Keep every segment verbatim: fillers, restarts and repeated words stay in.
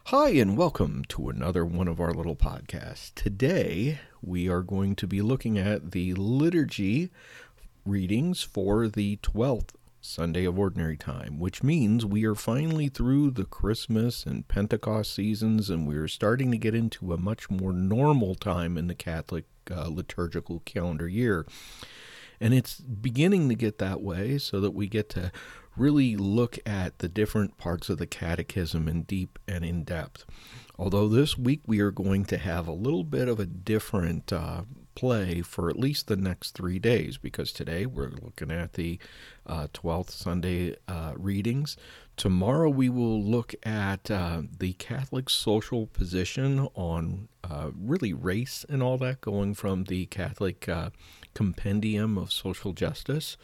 Hi, and welcome to another one of our little podcasts. Today, we are going to be looking at the liturgy readings for the twelfth Sunday of Ordinary Time, which means we are finally through the Christmas and Pentecost seasons, and we're starting to get into a much more normal time in the Catholic uh, liturgical calendar year. And it's beginning to get that way so that we get to really look at the different parts of the catechism in deep and in depth. Although this week we are going to have a little bit of a different uh, play for at least the next three days, because today we're looking at the uh, twelfth Sunday uh, readings. Tomorrow we will look at uh, the Catholic social position on uh, really race and all that, going from the Catholic uh, Compendium of Social Justice.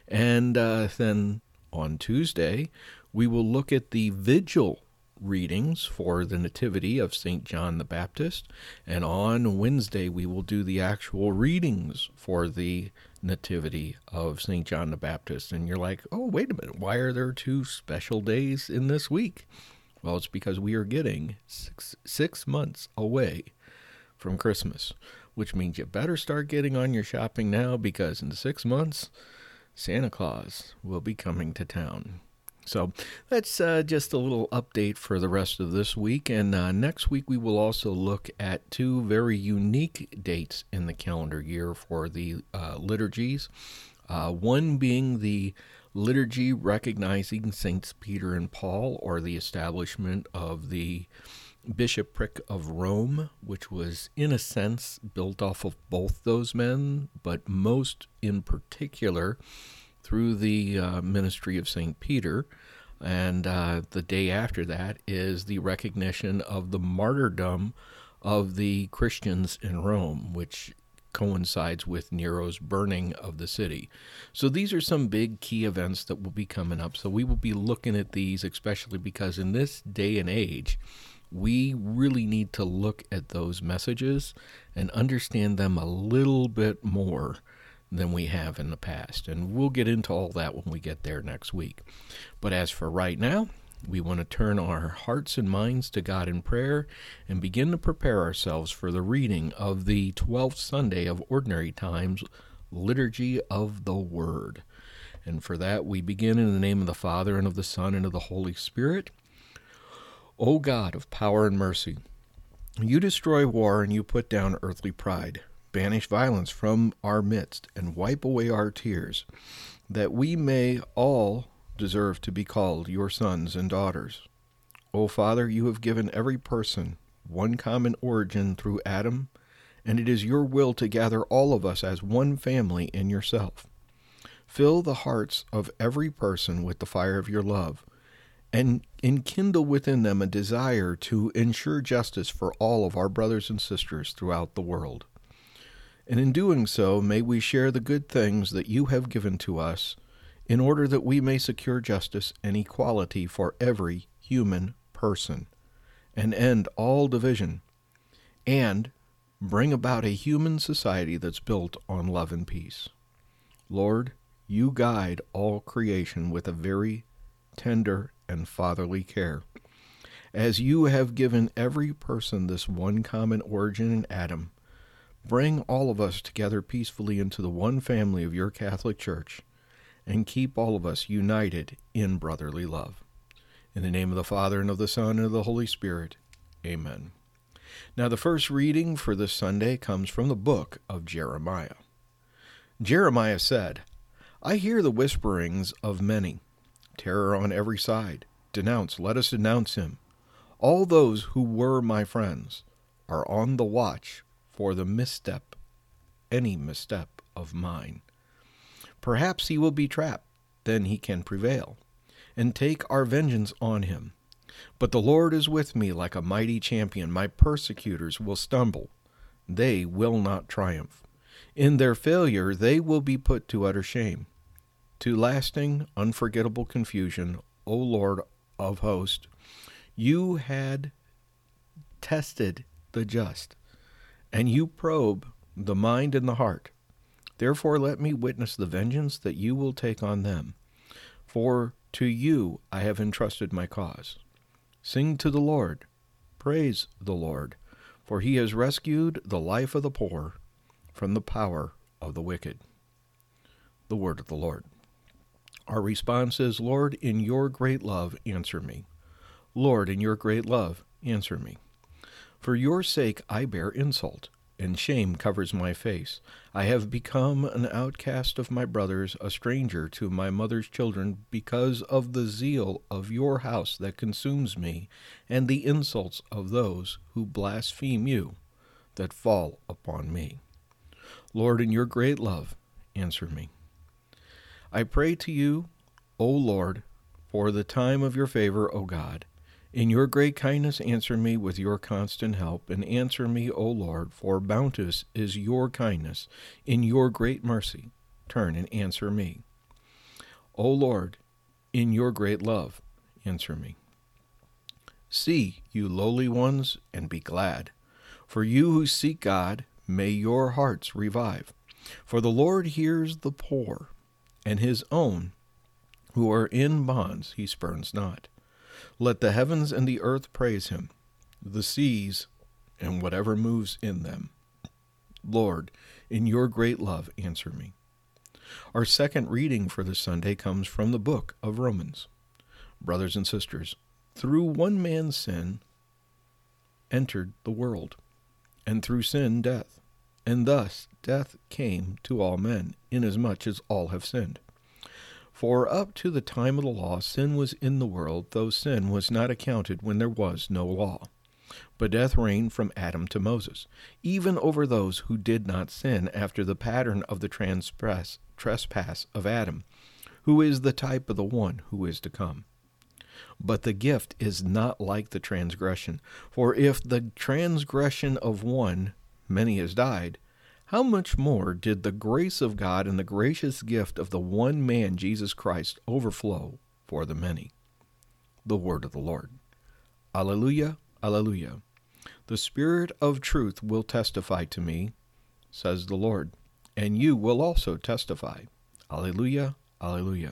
And uh, then on Tuesday, we will look at the vigil readings for the Nativity of Saint John the Baptist. And on Wednesday, we will do the actual readings for the Nativity of Saint John the Baptist. And you're like, oh, wait a minute, why are there two special days in this week? Well, it's because we are getting six, six months away from Christmas, which means you better start getting on your shopping now, because in six months, Santa Claus will be coming to town. So that's uh, just a little update for the rest of this week. And uh, next week we will also look at two very unique dates in the calendar year for the uh, liturgies. Uh, one being the liturgy recognizing Saints Peter and Paul, or the establishment of the Bishopric of Rome, which was in a sense built off of both those men, but most in particular through the uh, ministry of Saint Peter. And uh, the day after that is the recognition of the martyrdom of the Christians in Rome, which coincides with Nero's burning of the city. So these are some big key events that will be coming up. So we will be looking at these, especially because in this day and age, we really need to look at those messages and understand them a little bit more than we have in the past. And we'll get into all that when we get there next week. But as for right now, we want to turn our hearts and minds to God in prayer and begin to prepare ourselves for the reading of the twelfth Sunday of Ordinary Times, Liturgy of the Word. And for that, we begin in the name of the Father, and of the Son, and of the Holy Spirit. O God of power and mercy, you destroy war and you put down earthly pride. Banish violence from our midst and wipe away our tears, that we may all deserve to be called your sons and daughters. O Father, you have given every person one common origin through Adam, and it is your will to gather all of us as one family in yourself. Fill the hearts of every person with the fire of your love, and enkindle within them a desire to ensure justice for all of our brothers and sisters throughout the world. And in doing so, may we share the good things that you have given to us, in order that we may secure justice and equality for every human person, and end all division, and bring about a human society that's built on love and peace. Lord, you guide all creation with a very tender and fatherly care. As you have given every person this one common origin in Adam, bring all of us together peacefully into the one family of your Catholic Church, and keep all of us united in brotherly love. In the name of the Father, and of the Son, and of the Holy Spirit. Amen. Now the first reading for this Sunday comes from the book of Jeremiah. Jeremiah said, I hear the whisperings of many, terror on every side. Denounce, let us denounce him. All those who were my friends are on the watch for the misstep, any misstep of mine. Perhaps he will be trapped, then he can prevail, and take our vengeance on him. But the Lord is with me like a mighty champion. My persecutors will stumble. They will not triumph. In their failure, they will be put to utter shame. To lasting, unforgettable confusion, O Lord of hosts, you had tested the just, and you probe the mind and the heart. Therefore let me witness the vengeance that you will take on them. For to you I have entrusted my cause. Sing to the Lord, Praise the Lord, for he has rescued the life of the poor from the power of the wicked. The word of the Lord. Our response is, Lord, in your great love, answer me. Lord, in your great love, answer me. For your sake I bear insult, and shame covers my face. I have become an outcast of my brothers, a stranger to my mother's children, because of the zeal of your house that consumes me, and the insults of those who blaspheme you that fall upon me. Lord, in your great love, answer me. I pray to you, O Lord, for the time of your favor, O God. In your great kindness answer me with your constant help, and answer me, O Lord, for bounteous is your kindness. In your great mercy, turn and answer me. O Lord, in your great love, answer me. See, you lowly ones, and be glad. For you who seek God, may your hearts revive. For the Lord hears the poor, and his own who are in bonds he spurns not. Let the heavens and the earth praise him, the seas and whatever moves in them. Lord, in your great love, answer me. Our second reading for this Sunday comes from the book of Romans. Brothers and sisters, through one man's sin entered the world, and through sin death. And thus death came to all men, inasmuch as all have sinned. For up to the time of the law, sin was in the world, though sin was not accounted when there was no law. But death reigned from Adam to Moses, even over those who did not sin after the pattern of the transgress, trespass of Adam, who is the type of the one who is to come. But the gift is not like the transgression. For if the transgression of one, many has died, how much more did the grace of God and the gracious gift of the one man, Jesus Christ, overflow for the many? The word of the Lord. Alleluia, alleluia. The Spirit of truth will testify to me, says the Lord, and you will also testify. Alleluia, alleluia.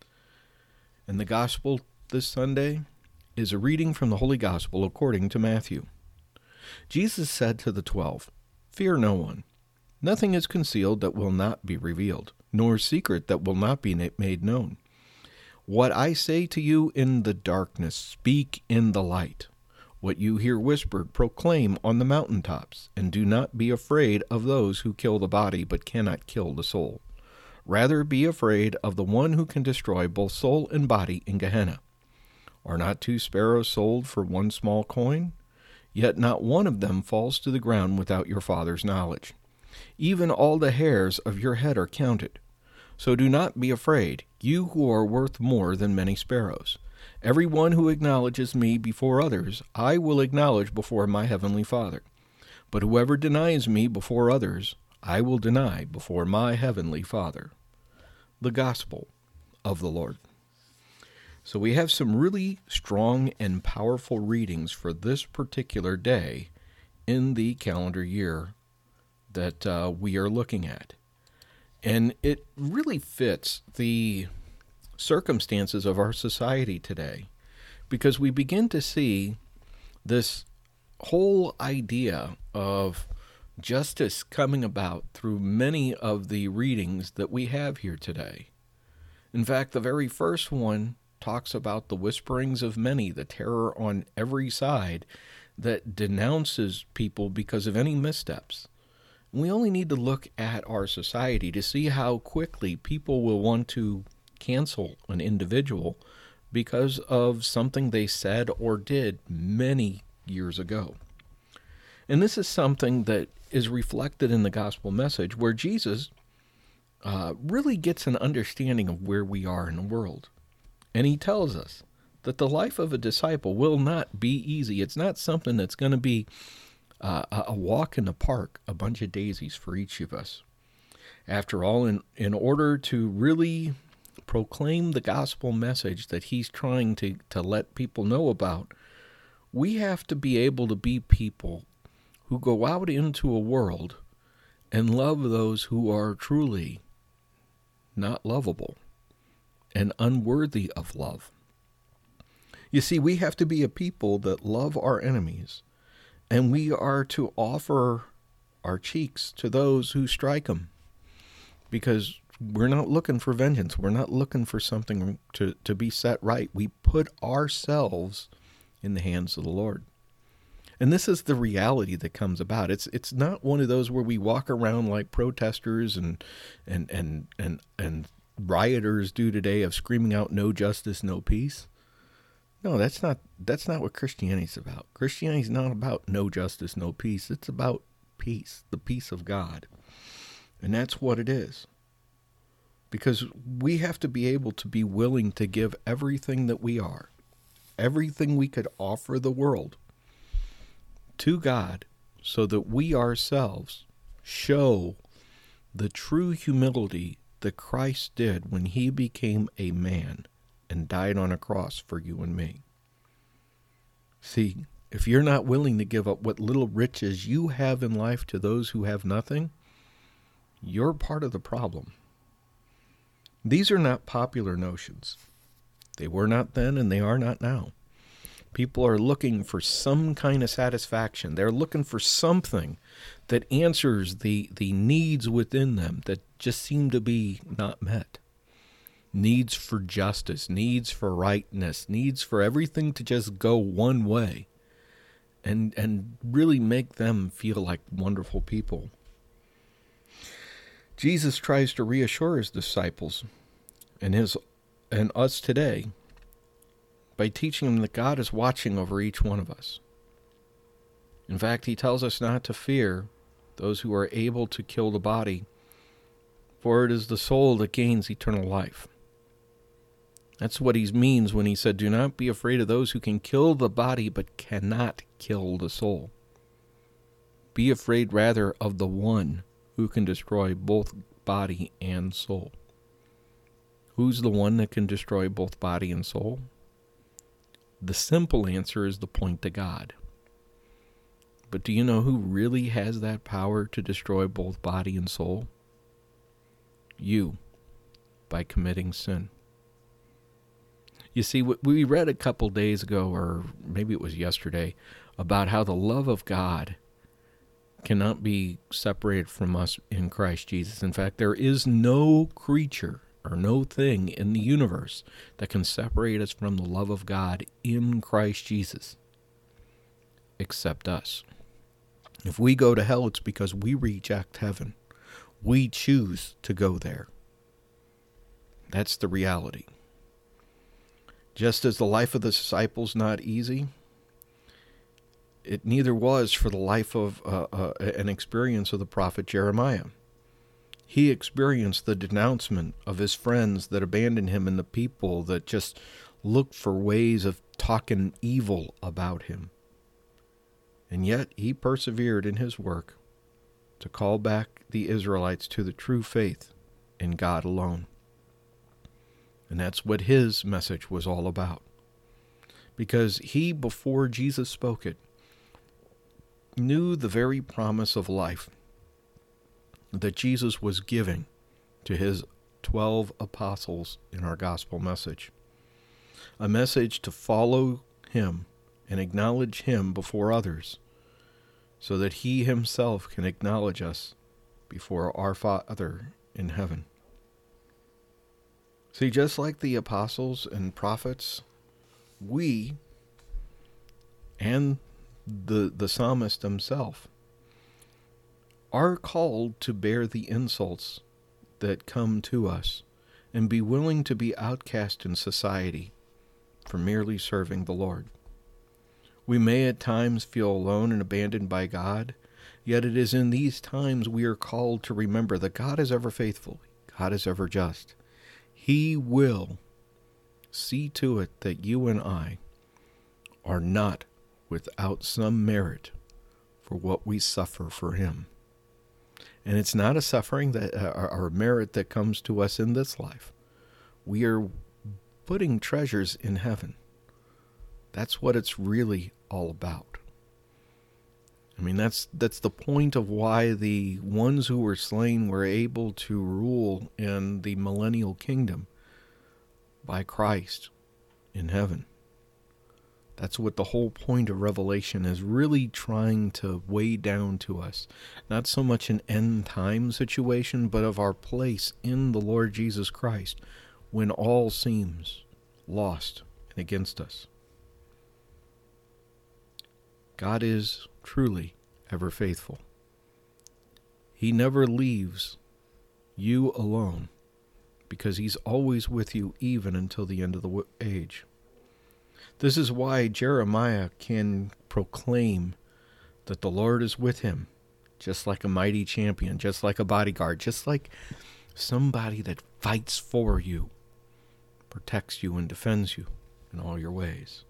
And the gospel this Sunday is a reading from the Holy Gospel according to Matthew. Jesus said to the twelve, Fear no one. Nothing is concealed that will not be revealed, nor secret that will not be made known. What I say to you in the darkness, speak in the light. What you hear whispered, proclaim on the mountaintops, and do not be afraid of those who kill the body but cannot kill the soul. Rather be afraid of the one who can destroy both soul and body in Gehenna. Are not two sparrows sold for one small coin? Yet not one of them falls to the ground without your Father's knowledge. Even all the hairs of your head are counted. So do not be afraid, you who are worth more than many sparrows. Every one who acknowledges me before others, I will acknowledge before my heavenly Father. But whoever denies me before others, I will deny before my heavenly Father. The Gospel of the Lord. So we have some really strong and powerful readings for this particular day in the calendar year that uh, we are looking at. And it really fits the circumstances of our society today, because we begin to see this whole idea of justice coming about through many of the readings that we have here today. In fact, the very first one talks about the whisperings of many, the terror on every side that denounces people because of any missteps. We only need to look at our society to see how quickly people will want to cancel an individual because of something they said or did many years ago. And this is something that is reflected in the gospel message, where Jesus uh, really gets an understanding of where we are in the world. And he tells us that the life of a disciple will not be easy. It's not something that's going to be Uh, a walk in the park, a bunch of daisies for each of us. After all, in, in order to really proclaim the gospel message that he's trying to, to let people know about, we have to be able to be people who go out into a world and love those who are truly not lovable and unworthy of love. You see, we have to be a people that love our enemies, and we are to offer our cheeks to those who strike them, because we're not looking for vengeance. We're not looking for something to, to be set right. We put ourselves in the hands of the Lord. And this is the reality that comes about. It's it's not one of those where we walk around like protesters and and and and, and rioters do today, of screaming out no justice, no peace. No, that's not that's not what Christianity's about. Christianity's not about no justice, no peace. It's about peace, the peace of God. And that's what it is. Because we have to be able to be willing to give everything that we are, everything we could offer the world, to God, so that we ourselves show the true humility that Christ did when he became a man and died on a cross for you and me. See, if you're not willing to give up what little riches you have in life to those who have nothing, you're part of the problem. These are not popular notions. They were not then, and they are not now. People are looking for some kind of satisfaction. They're looking for something that answers the, the needs within them that just seem to be not met. Needs for justice, needs for rightness, needs for everything to just go one way and and really make them feel like wonderful people. Jesus tries to reassure his disciples and his and us today by teaching them that God is watching over each one of us. In fact, he tells us not to fear those who are able to kill the body, for it is the soul that gains eternal life. That's what he means when he said, do not be afraid of those who can kill the body but cannot kill the soul. Be afraid rather of the one who can destroy both body and soul. Who's the one that can destroy both body and soul? The simple answer is to point to God. But do you know who really has that power to destroy both body and soul? You, by committing sin. You see, we read a couple days ago, or maybe it was yesterday, about how the love of God cannot be separated from us in Christ Jesus. In fact, there is no creature or no thing in the universe that can separate us from the love of God in Christ Jesus, except us. If we go to hell, it's because we reject heaven. We choose to go there. That's the reality. Just as the life of the disciples not easy, it neither was for the life of uh, uh, an experience of the prophet Jeremiah. He experienced the denouncement of his friends that abandoned him and the people that just looked for ways of talking evil about him. And yet he persevered in his work to call back the Israelites to the true faith in God alone. And that's what his message was all about. Because he, before Jesus spoke it, knew the very promise of life that Jesus was giving to his twelve apostles in our gospel message. A message to follow him and acknowledge him before others, so that he himself can acknowledge us before our Father in heaven. See, just like the apostles and prophets, we and the, the psalmist himself are called to bear the insults that come to us and be willing to be outcast in society for merely serving the Lord. We may at times feel alone and abandoned by God, yet it is in these times we are called to remember that God is ever faithful, God is ever just. He will see to it that you and I are not without some merit for what we suffer for him. And it's not a suffering that uh, or a merit that comes to us in this life. We are putting treasures in heaven. That's what it's really all about. I mean, that's that's the point of why the ones who were slain were able to rule in the millennial kingdom by Christ in heaven. That's what the whole point of Revelation is, really trying to weigh down to us. Not so much an end time situation, but of our place in the Lord Jesus Christ when all seems lost and against us. God is truly ever faithful. He never leaves you alone because he's always with you even until the end of the age. This is why Jeremiah can proclaim that the Lord is with him, just like a mighty champion, just like a bodyguard, just like somebody that fights for you, protects you and defends you in all your ways.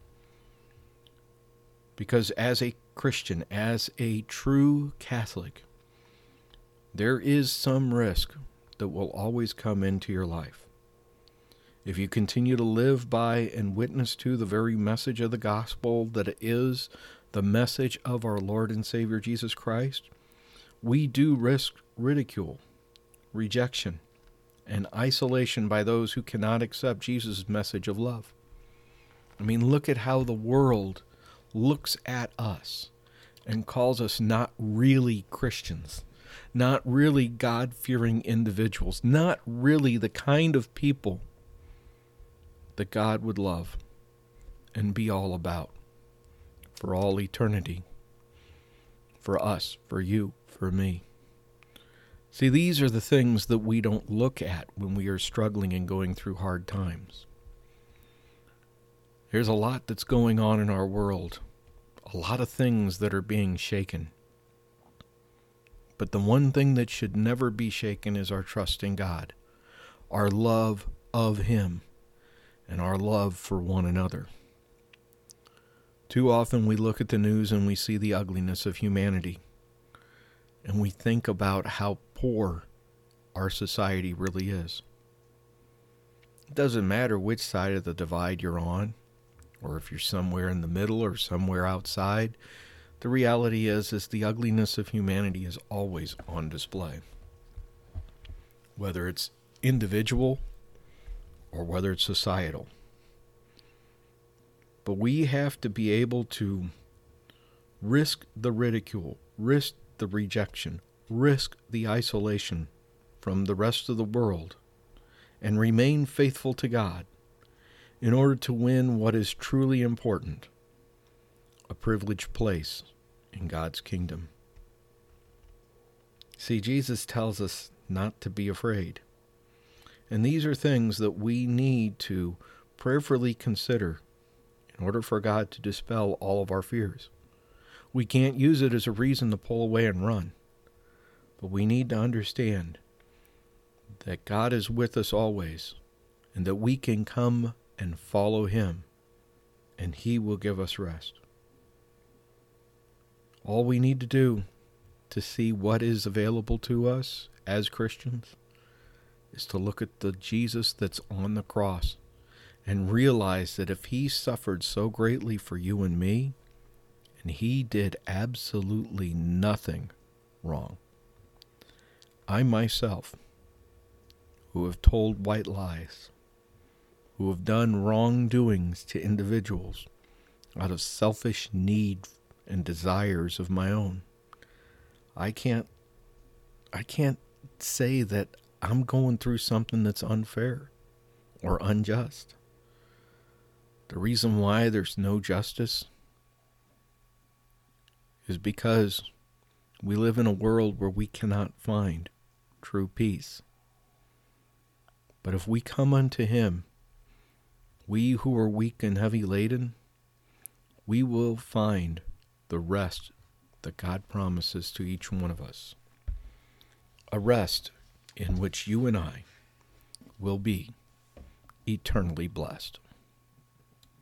Because as a Christian, as a true Catholic, there is some risk that will always come into your life. If you continue to live by and witness to the very message of the gospel that is the message of our Lord and Savior Jesus Christ, we do risk ridicule, rejection, and isolation by those who cannot accept Jesus' message of love. I mean, look at how the world looks at us and calls us not really Christians, not really God-fearing individuals, not really the kind of people that God would love and be all about for all eternity, for us, for you, for me. See, these are the things that we don't look at when we are struggling and going through hard times. There's a lot that's going on in our world, a lot of things that are being shaken. But the one thing that should never be shaken is our trust in God, our love of him, and our love for one another. Too often we look at the news and we see the ugliness of humanity, and we think about how poor our society really is. It doesn't matter which side of the divide you're on, or if you're somewhere in the middle or somewhere outside. The reality is, is the ugliness of humanity is always on display. Whether it's individual or whether it's societal. But we have to be able to risk the ridicule, risk the rejection, risk the isolation from the rest of the world, and remain faithful to God in order to win what is truly important, a privileged place in God's kingdom. See, Jesus tells us not to be afraid. And these are things that we need to prayerfully consider in order for God to dispel all of our fears. We can't use it as a reason to pull away and run. But we need to understand that God is with us always, and that we can come and follow him, and he will give us rest. All we need to do to see what is available to us as Christians is to look at the Jesus that's on the cross and realize that if he suffered so greatly for you and me, and he did absolutely nothing wrong, I myself, who have told white lies, who have done wrongdoings to individuals out of selfish need and desires of my own, I can't, I can't say that I'm going through something that's unfair or unjust. The reason why there's no justice is because we live in a world where we cannot find true peace. But if we come unto him, we who are weak and heavy laden, we will find the rest that God promises to each one of us. A rest in which you and I will be eternally blessed.